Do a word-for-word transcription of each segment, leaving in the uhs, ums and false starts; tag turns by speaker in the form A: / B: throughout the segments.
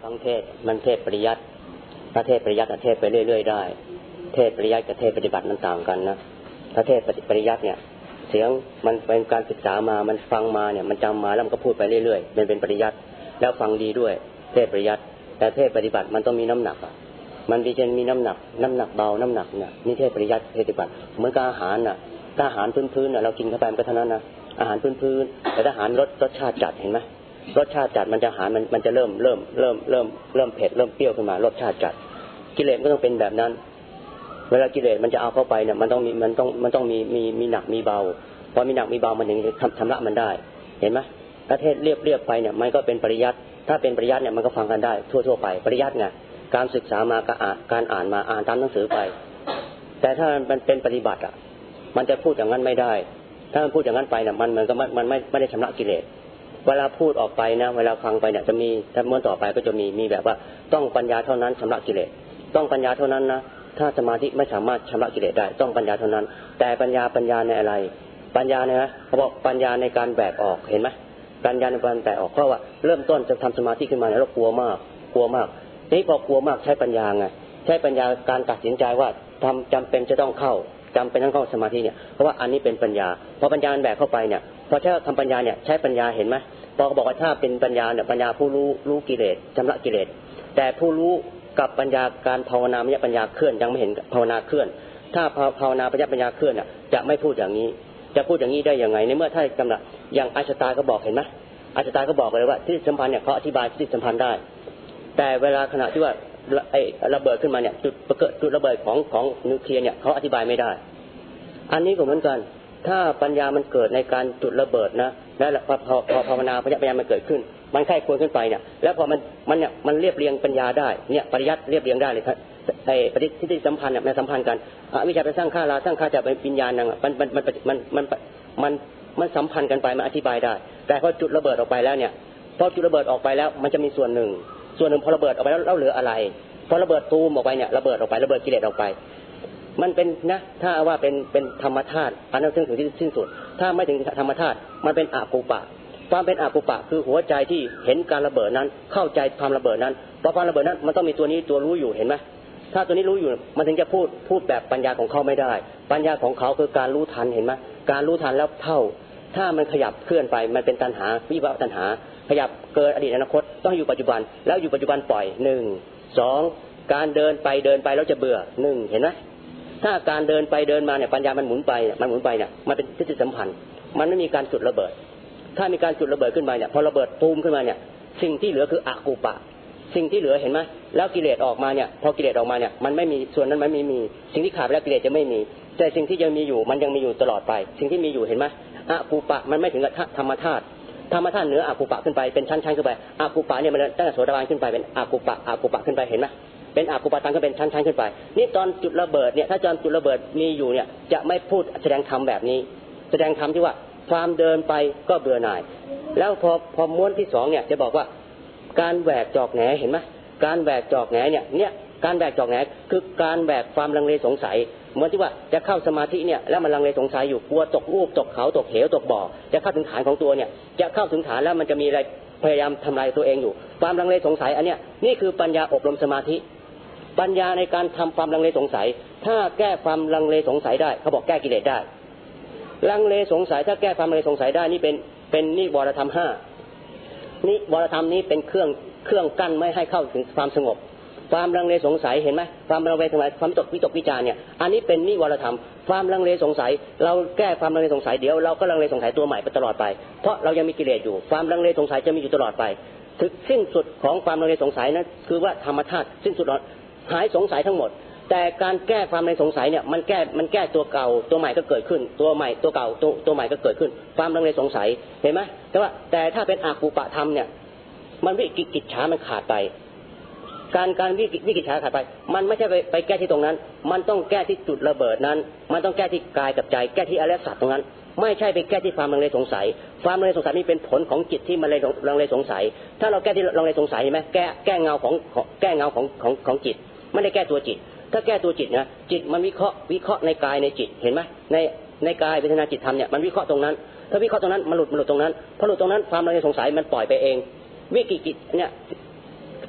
A: ฟังเทศมันเทศปริยัติถ้าเทศปริยัติเทศไปเรื่อยๆได้เทศปริยัติกับเทศปฏิบัติมันต่างกันนะถ้าเทศปริยัติเนี่ยเสียงมันเป็นการศึกษามามันฟังมาเนี่ยมันจำมาแล้วมันก็พูดไปเรื่อยๆมันเป็นปริยัติแล้วฟังดีด้วยเทศปริยัติแต่เทศปฏิบัติมันต้องมีน้ำหนักอ่ะมันดีจะมีน้ำหนักน้ำหนักเบาน้ำหนักเนี่ยนี่เทศปริยัติเทศปฏิบัติเหมือนกับอาหารน่ะถ้าอาหารพื้นๆน่ะเรากินเข้าไปมันก็เท่านั้นนะอาหารพื้นๆแต่ถ้าอาหารรสรสชาติจัดเห็นไหมรสชาติจัดมันจะอาหารมันมันจะเริ่มเริ่มเริ่มเริ่มเริ่มเผ็ดเริ่มเปรี้ยวขึ้นมารสชาติจัดกิเลสก็ต้องเป็นแบบนั้นเวลากิเลสมันจะเอาเข้าไปเนี่ยมันต้องมีมันต้องมันต้องมีมีมีหนักมีเบาพอมีหนักมีเบามันถึงจะชำระมันได้เห็นไหมถ้าเทศเรียบเรียบไปเนี่ยมันก็เป็นปริยัติถ้าเป็นปริยัติเนี่ยมันก็ฟังกันได้ทั่วๆไปปริยัติไงการศึกษามาการอ่านมาอ่านตามหนังสือไปแต่ถ้ามันเป็นปฏิบัติอ่ะมันจะพูดอย่างนั้นไม่ได้ถ้ามันพูดอย่างนั้นไปเนี่ยมันมันก็มันไม่ไม่ได้ชำระกิเลสเวลาพูดออกไปนะเวลาฟังไปเนี่ยจะมีถ้าม้วนต่อไปก็จะมีมีแบบว่าต้องปัญญาเท่านั้นชำระกิเลสต้องปัญญาเท่านั้นนะถ้าสมาธิไม่สามารถชำระกิเลสได้ต้องปัญญาเท่านั้นแต่ปัญญาปัญญาในอะไรปัญญาเนี่ยนะเขาบอกปัญญาในการแบกออกเห็นไหมปัญญาในการแบกออกเพราะว่าเริ่มต้นจะทำสมาธิขึ้นมาเนี่ยเรากลัวมากกลัวมากนี่พอกลัวมากใช้ปัญญาไงใช้ปัญญาการตัดสินใจว่าทำจำเป็นจะต้องเข้าจำเป็นต้องเข้าสมาธิเนี่ยเพราะว่าอันนี้เป็นปัญญาพอปัญญาแบกเข้าไปเนี่ยพอใช้ทำปัญญาเนี่ยใช้ปัญญาเห็นไหมพอเขาบอกว่าถ้าเป็นปัญญาเนี่ยปัญญาผู้รู้รู้กิเลสชำระกิเลสแต่ผู้รู้กับปัญญาการภาวนาไม่ใช่ปัญญาเคลื่อนยังไม่เห็นภาวนาเคลื่อนถ้าภาวนาปัญญาปัญญาเคลื่อนอ่ะจะไม่พูดอย่างนี้จะพูดอย่างนี้ได้ยังไงในเมื่อถ้ากำลังอย่างอาชตาก็บอกเห็นไหมอาชตาก็บอกเลยว่าที่สัมพันธ์เนี่ยเขาอธิบายที่สัมพันธ์ได้แต่เวลาขณะที่ว่าไอ้ระเบิดขึ้นมาเนี่ยจุดเกิดจุดระเบิดของของนิวเคลียร์เนี่ยเขาอธิบายไม่ได้อันนี้ก็เหมือนกันถ้าปัญญามันเกิดในการจุดระเบิดนะแล้วพอพอภาวนาปัญญาปัญญามันเกิดขึ้นมันไข้ควรขึ้นไปเนี่ยแล้วพอมันมันเนี่ยมันเรียบเรียงปัญญาได้เนี่ยปริยัติเรียบเรียงได้เลยครับไอ้ปฏิทิฏฐิสัมพันธ์เนี่ยมันสัมพันธ์กันอวิชชาเป็นสร้างข้าราสร้างข้าจะเป็นวิญญาณนั่งมันมันมันมันมันมันมันสัมพันธ์กันไปมันอธิบายได้แต่พอจุดระเบิดออกไปแล้วเนี่ยพอจุดระเบิดออกไปแล้วมันจะมีส่วนหนึ่งส่วนหนึ่งพอระเบิดออกไปแล้วแล้วเหลืออะไรพอระเบิดตูมออกไปเนี่ยระเบิดออกไประเบิดกิเลสออกไปมันเป็นนะถ้าว่าเป็นเป็นธรรมธาตุอันนั้นถึงถึงที่สิ้นสุดถ้าไม่ถึงธรรมธาตุมันเป็นอกุปะความเป็นอกุปะคือหัวใจที่เห็นการระเบิดนั้นเข้าใจความระเบิดนั้นพอความระเบิดนั้นมันต้องมีตัวนี้ตัวรู้อยู่เห็นไหมถ้าตัวนี้รู้อยู่มันถึงจะพูดพูดแบบปัญญาของเขาไม่ได้ปัญญาของเขาคือการรู้ทันเห็นไหมการรู้ทันแล้วเท่าถ้ามันขยับเคลื่อนไปมันเป็นตัณหาวิภวตัณหาขยับเกินอดีตอนาคตต้องอยู่ปัจจุบันแล้วอยู่ปัจจุบันปล่อยหนึ่งสองการเดินไปเดินไปแล้วจะเบื่อหนึ่งเห็นไหมถ้าการเดินไปเดินมาเนี่ยปัญญามันหมุนไปมันหมุนไปเนี่ยมันเป็นทิฏฐิสัมพันธ์มันไม่มีการจุดระเบิดถ้ามีการจุดระเบิดขึ้นมาเนี่ยพอระเบิดตูมขึ้นมาเนี่ยสิ่งที่เหลือคืออกุปะสิ่งที่เหลือเห็นไหมแล้วกิเลสออกมาเนี่ยพอกิเลสออกมาเนี่ยมันไม่มีส่วนนั้นมันไม่มีสิ่งที่ขาดไปแล้วกิเลสจะไม่มีแต่สิ่งที่ยังมีอยู่มันยังมีอยู่ตลอดไปสิ่งที่มีอยู่เห็นไหมอกุปะมันไม่ถึงกับธรรมธาตุธรรมธาตุเหนืออกุปะขึ้นไปเป็นชั้นๆขึ้นไปอกุปะเนี่ยมันตั้งแต่โสดาบันขึ้นไปเป็นอกุปะอกุปะขึ้นไปเห็นไหมเป็นอกุปะตังก็เป็นชั้นๆขึ้นไปนี่ตอนจุดระเบิดเนี่ยถ้าตอนจุดระเบิดมีอยู่เนี่ยจะไม่พูดแสดงธรรมแบบนี้แสดงธรรมที่ว่าความเดินไปก็เบื่อหน่ายแล้วพอพอม้วนที่สองเนี่ยจะบอกว่าการแหวกจอกแหนเห็นไหมการแหวกจอกแหนเนี่ยเนี่ยการแหวกจอกแหนคือการแหวกความลังเลสงสัยเหมือนที่ว่าจะเข้าสมาธิเนี่ยแล้วมันลังเลสงสัยอยู่กลัวตกรูปตกเขาตกเหวตกบ่อจะเข้าถึงฐานของตัวเนี่ยจะเข้าถึงฐานแล้วมันจะมีอะไรพยายามทำลายตัวเองอยู่ความลังเลสงสัยอันเนี้ยนี่คือปัญญาอบรมสมาธิปัญญาในการทำความลังเลสงสัยถ้าแก้ความลังเลสงสัยได้เขาบอกแก้กิเลสได้ลังเลสงสัยถ้าแก้ความลังเลสงสัยได้นี่เป็นเป็นนิวรธรรมห้านิวรธรรมนี้เป็นเครื่องเครื่องกั้นไม่ให้เข้าถึงความสงบความลังเลสงสัยเห็นไหมความลังเลสงสัยความตกวิตกวิจารเนี่ยอันนี้เป็นนิวรธรรมความลังเลสงสัยเราแก้ความลังเลสงสัยเดี๋ยวเราก็ลังเลสงสัยตัวใหม่ไปตลอดไปเพราะเรายังมีกิเลสอยู่ความลังเลสงสัยจะมีอยู่ตลอดไปถึงสิ้นสุดของความลังเลสงสัยนั้นคือว่าธรรมธาตุสิ้นสุดหายสงสัยทั้งหมดแต่การแก้ความในสงสัยเนี่ยมันแก้มันแก้ตัวเก่าตัวใหม่ก็เกิดขึ้นตัวใหม่ตัวเก่าตัวตัวใหม่ก็เกิดขึ้นความลังเลสงสัยเห็นไหมแต่ว่าแต่ถ้าเป็นอกุปะธรรมเนี่ยมันวิกิจฉามันขาดไปการการวิวิกิจฉาขาดไปมันไม่ใช่ไปไปแก้ที่ตรงนั้นมันต้องแก้ที่จุดระเบิดนั้นมันต้องแก้ที่กายกับใจแก้ที่อริยสัจตรงนั้นไม่ใช่ไปแก้ที่ความลังเลสงสัยความลังเลสงสัยนี่เป็นผลของจิตที่มันลังเลสงสัยถ้าเราแก้ที่ลังเลสงสัยเห็นไหมแก้แก้เงาของแก้เงาของของของจิตไม่ได้แก้ตัวจิตถ้าแก้ตัวจิตนะจิตมันวิเคราะห์วิเคราะห์ในกายในจิตเห็นไหมในในกายเวทนาจิตธรรมเนี่ยมันวิเคราะห์ตรงนั้นถ้าวิเคราะห์ตรงนั้นมันหลุดมันหลุดตรงนั้นพอหลุดตรงนั้นความลังเลสงสัยมันปล่อยไปเองวิกิจิตเนี่ย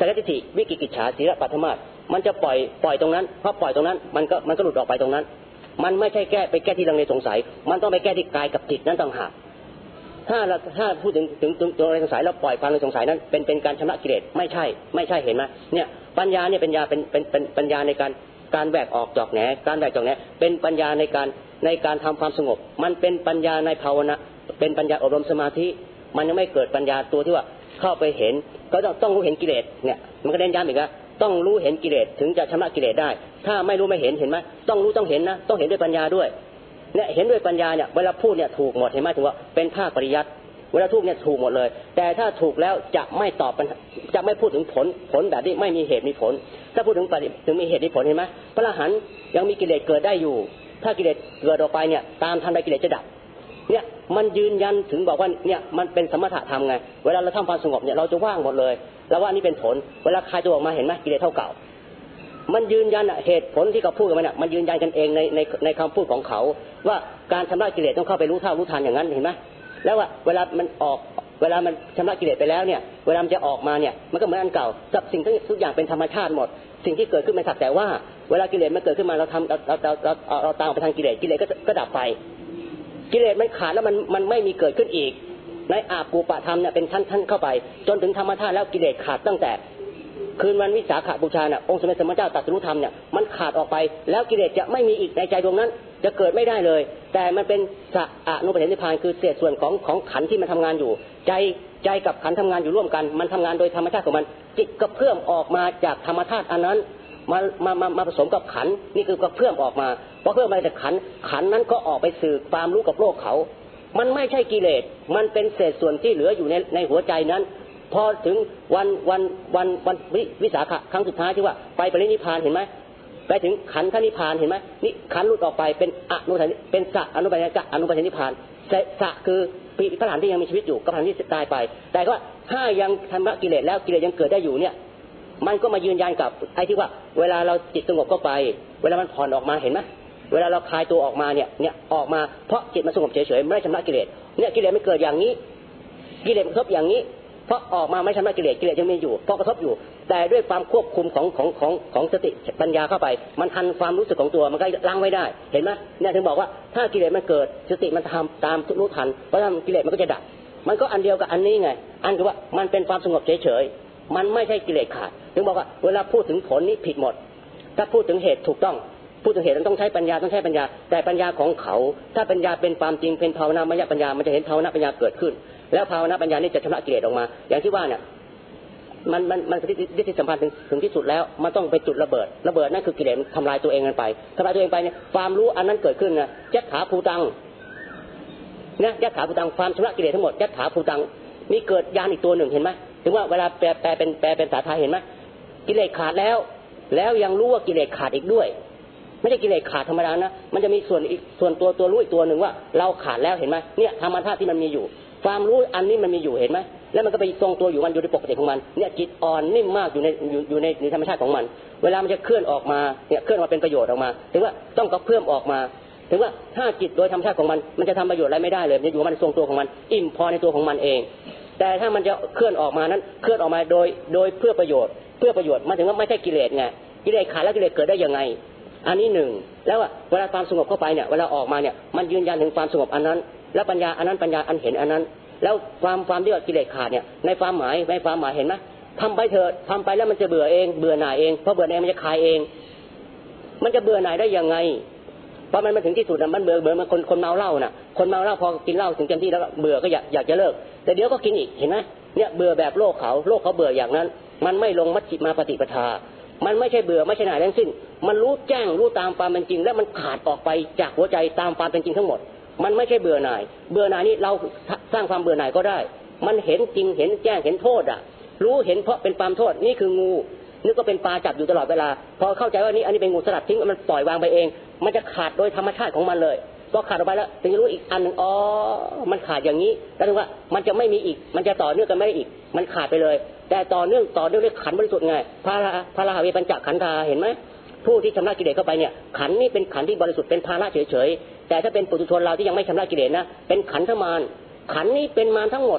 A: สักทิฏฐิวิกิกิจฉาศีลปัทมาสมันจะปล่อยปล่อยตรงนั้นพอปล่อยตรงนั้นมันก็มันก็หลุดออกไปตรงนั้นมันไม่ใช่แก้ไปแก้ที่ลังเลสงสัยมันต้องไปแก้ที่กายกับจิตนั้นต่างหากถ้าเราถ้าพูดถึงถึงตัวลังเลสงสัยแล้วปล่อยความลังเลสงสัยนั้นเป็นเป็นการชำระกิเลสไม่ใช่ไม่ใช่เห็นไหมเนี่ยปัญญาเนี่ยเป็นญาเป็นเป็นเป็นปัญญาในการการแบกออกจอกแหนการแบกจอกแหนเป็นปัญญาในการในการทำความสงบมันเป็นปัญญาในภาวนาเป็นปัญญาอบรมสมาธิมันยังไม่เกิดปัญญาตัวที่ว่าเข้าไปเห็นก็ต้องต้องรู้เห็นกิเลสเนี่ยมันก็เน้นย้ำอีกว่าต้องรู้เห็นกิเลสถึงจะชำระกิเลสได้ถ้าไม่รู้ไม่เห็นเห็นไหมต้องรู้ต้องเห็นนะต้องเห็นด้วยปัญญาด้วยเนี่ยเห็นด้วยปัญญาเนี่ยเวลาพูดเนี่ยถูกหมดเห็นไหมถึงว่าเป็นภาคปริยัติเวลาพูดเนี่ยถูกหมดเลยแต่ถ้าถูกแล้วจะไม่ตอบจะไม่พูดถึงผลผลแบบนี้ไม่มีเหตุมีผลถ้าพูดถึงถึงมีเหตุมีผลเห็นไหมพระอรหันต์ยังมีกิเลสเกิดได้อยู่ถ้ากิเลสเกิดออกไปเนี่ยตามทันใดกิเลสจะดับเนี่ยมันยืนยันถึงบอกว่าเนี่ยมันเป็นสมถะธรรมไงเวลาเราทำความสงบเนี่ยเราจะว่างหมดเลยแล้วว่านี่เป็นผลเวลาคลายตัวออกมาเห็นไหมกิเลสเท่าเก่ามันยืนยันเหตุผลที่เขาพูดกันมาเนี่ยมันยืนยันกันเองในในในคำพูดของเขาว่าการชำระกิเลสต้องเข้าไปรู้เท่ารู้ทันอย่างนั้นเห็นไหมแล้วว่าเวลามันออกเวลามันชำระกิเลสไปแล้วเนี่ยเวลามันจะออกมาเนี่ยมันก็เหมือนอันเก่ากับสิ่งทุกอย่างเป็นธรรมชาติหมดสิ่งที่เกิดขึ้นมันสักแต่ว่าเวลากิเลสมันเกิดขึ้นมาเราทำเราเราเราเราเราตามไปทางกิเลสกิเลสก็ก็ดับไปกิเลสมันขาดแล้วมันมันไม่มีเกิดขึ้นอีกในอาปูปะธรรมเนี่ยเป็นชั้นๆเข้าไปจนถึงธรรมชาติแล้วกิเลสขาดตั้งแต่คืนวันวิสาขบูชาเนี่ยองค์สมเด็จพระสัมมาสัมพุทธเจ้าตรัสรู้ธรรมเนี่ยมันขาดออกไปแล้วกิเลสจะไม่มีอีกในใจดวงนั้นจะเกิดไม่ได้เลยแต่มันเป็นสัอนุปเทนิพพานคือเศษส่วนของของขันธ์ที่มันทำงานอยู่ใจใจกับขันธ์ทำงานอยู่ร่วมกันมันทำงานโดยธรรมชาติของมันจิตก็เพิ่มออกมาจากธรรมชาติอันนั้นมามามามาผสมกับขันธ์นี่คือก็เพิ่มออกมาพอเพิ่มมาจากขันธ์ขันธ์นั้นก็ออกไปสื่อความรู้กับโลกเขามันไม่ใช่กิเลสมันเป็นเศษส่วนที่เหลืออยู่ในในหัวใจนั้นพอถึงวันวันวันวันวิสาขะครั้งสุดท้ายที่ว่าไปปรินิพพานเห็นไหมไปถึงขันธนิพพานเห็นไหมนี่ขันธ์หลุดออกไปเป็นอนุสัยเป็นสะอนุปัญญาอนุปัญญานิพพานสะคือปีพระอรหันต์ที่ยังมีชีวิตอยู่กับพระอรหันต์ที่ตายไปแต่ก็ถ้ายังทำละกิเลสแล้วกิเลสยังเกิดได้อยู่เนี่ยมันก็มายืนยันกับไอ้ที่ว่าเวลาเราจิตสงบเข้าไปเวลามันผ่อนออกมาเห็นไหมเวลาเราคลายตัวออกมาเนี่ยเนี่ยออกมาเพราะจิตมันสงบเฉยๆไม่ได้ชำระกิเลสเนี่ยกิเลสไม่เกิดอย่างนี้กิเลสมันกระทบอย่างนี้เพราะออกมาไม่ชำระกิเลสกิเลสยังมีอยู่เพราะกระทบอยู่แต่ด้วยความควบคุมของของของของสติปัญญาเข้าไปมันทันความรู้สึกของตัวมันก็ล้างไว้ได้เห็นไหมเนี่ยถึงบอกว่าถ้ากิเลสมันเกิดสติมันทำตามรู้ทันเพราะถ้ากิเลสมันก็จะดับมันก็อันเดียวกับอันนี้ไงอันคือว่ามันเป็นความสงบเฉยๆมันไม่ใช่กิเลสขาดถึงบอกว่าเวลาพูดถึงผลนี่ผิดหมดถ้าพูดถึงเหตุถูกต้องพูดถึงเหตุมันต้องใช้ปัญญาต้องใช้ปัญญาแต่ปัญญาของเขาถ้าปัญญาเป็นความจริงเป็นภาวนามยปัญญามันจะเห็นภาวนาปัญญาเกิดขึ้นแล้วภาวนาปัญญานี่จะชำระกิเลสออกมาอย่างที่ว่าเนี่ยมันมันมันที่ที่สัมพันธ์ถึงถึงที่สุดแล้วมันต้องไปจุดระเบิดระเบิดนั่นคือกิเลสทำลายตัวเองกันไปทำลายตัวเองไปเนี่ยความรู้อันนั้นเกิดขึ้นนะยัตถาภูตังเนี่ยยัตถาภูตังความชำระกิเลสทั้งหมดยัตถาภูตังมีเกิดญาณอีกตัวหนึ่งเห็นไหมถึงว่าเวลาแปลแปลเป็นแปลเป็นภาษาไทยเห็นไหมกิเลสขาดแล้วแล้วยังรู้ว่ากิเลสขาดอีกด้วยไม่ใช่กิเลสขาดธรรมดานะมันจะมีส่วนอีกส่วนตัวตัวรู้อีกตัวหนึ่งว่าเราขาดแล้วเห็นไหมเนี่ยธรรมชาติที่มันมีอยู่ความรู้อันนี้มันมีอยู่เห็นไหมแล้วมันก็ไปทรงตัวอยู่มันอยู่ในปกติของมันเนี่ยจิตอ่อนนิ่มมากอยู่ในอยู่ในในธรรมชาติของมันเวลามันจะเคลื่อนออกมาเนี่ยเคลื่อนมาเป็นประโยชน์ออกมาถึงว่าต้องกระเพื่อมออกมาถึงว่าถ้าจิตโดยธรรมชาติของมันมันจะทำประโยชน์อะไรไม่ได้เลยมันอยู่มันทรงตัวของมันอิ่มพอในตัวของมันเองแต่ถ้ามันจะเคลื่อนออกมานั้นเคลื่อนออกมาโดยโดยเพื่อประโยชน์เพื่อประโยชน์มาถึงว่าไม่ใช่กิเลสไงกิเลสขาดแล้วกิเลสเกิดได้ยังไงอันนี้หนึ่งแล้วว่าเวลาความสงบเข้าไปเนี่ยเวลาออกมาเนี่ยมันยืนยันถึงความสงบอันนั้นแล้วปัญญาอันนั้นปัญญาอันเห็นอันนั้นแล้วความความที่ว่ากิเลสขาดเนี่ยในความหมายในความหมายเห็นไหมทำไปเถิดทำไปแล้วมันจะเบื่อเองเบื่อหน่ายเองเพราะเบื่อหน่ายมันจะคลายเองมันจะเบื่อหน่ายได้ยังไงเพราะมันมาถึงที่สุดนะมันเบื่อเบื่อมันคนคนเมาเหล้าน่ะคนเมาเหล้าพอกินเหล้าถึงเต็มที่แล้วเบื่อก็อยากอยากจะเลิกแต่เดี๋ยวก็กินอีกเห็นไหมเนี่ยเบื่อแบบโลกเขาโลกเขาเบื่ออย่างนั้นมันไม่ลงมัชฌิมาปฏิปทามันไม่ใช่เบื่อไม่ใช่หน่ายทั้งสิ้นมันรู้แจ้งรู้ตามความเป็นจริงและมันขาดออกไปจากหัวใจตามความเป็นจริงทั้งหมดมันไม่ใช่เบื่อหน่ายเบื่อหน่ายนี่เราสร้างความเบื่อหน่ายก็ได้มันเห็นจริงเห็นแจ้งเห็นโทษอ่ะรู้เห็นเพราะเป็นความโทษนี่คืองูนึกก็เป็นปลาจับอยู่ตลอดเวลาพอเข้าใจว่านี่อันนี้เป็นงูสลัดทิ้งมันปล่อยวางไปเองมันจะขาดโดยธรรมชาติของมันเลยพอขาดออกไปแล้วถึงรู้อีกอันนึงอ๋อมันขาดอย่างนี้แล้วถึงว่ามันจะไม่มีอีกมันจะต่อเนื่องกันไม่ได้อีกมันขาดไปเลยแต่ต่อเนื่องต่อเนื่องด้วยขันธ์บริสุทธิ์ไงพระพระราหะเวปัญจขันธาเห็นไหมผู้ที่ชำระกิเลสเข้าไปเนี่ยขันธ์นี่เป็นขันธ์ที่บริสุทธิ์เป็นภาระเฉยๆแต่ถ้าเป็นปุถุชนเราที่ยังไม่ชำระกิเลสนะเป็นขันธมารขันธ์นี้เป็นมารทั้งหมด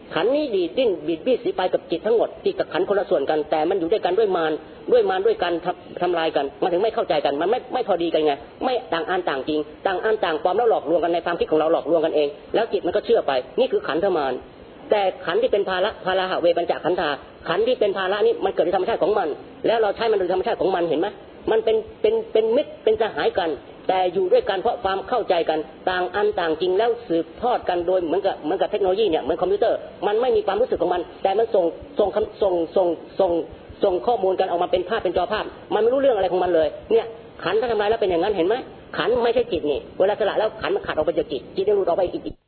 A: ขันนี้ดีดดิ้นบิดบี้สีไปกับจิตทั้งหมดจิตกับขันคนละส่วนกันแต่มันอยู่ด้วยกันด้วยมารด้วยมารด้วยกันทำทำลายกันมันถึงไม่เข้าใจกันมันไม่ไม่พอดีกันไงไม่ต่างอันต่างจริงต่างอันต่างความแล้วหลอกลวงกันในความคิดของเราหลอกลวงกันเองแล้วจิตมันก็เชื่อไปนี่คือขันธมารแต่ขันที่เป็นภาระภาระหะเวปัญจขันธาขันที่เป็นภาระนี้มันเกิดในธรรมชาติของมันแล้วเราใช้มันโดยธรรมชาติของมันเห็นไหมมันเป็นเป็นเป็นมิตรเป็นสหายกันแต่อยู่ด้วยกันเพราะความเข้าใจกันต่างอันต่างจริงแล้วสืบทอดกันโดยเหมือนกับเหมือนกับเทคโนโลยีเนี่ยเหมือนคอมพิวเตอร์มันไม่มีความรู้สึกของมันแต่มันส่งส่งส่งส่งส่งส่งข้อมูลกันออกมาเป็นภาพเป็นจอภาพมันไม่รู้เรื่องอะไรของมันเลยเนี่ยขันถ้าทำลายแล้วเป็นอย่างนั้นเห็นไหมขันไม่ใช่จิตนี่เวลาสละแล้วขันมันขาดออกไปจากจิตจิตได้หลุดออกไปอีก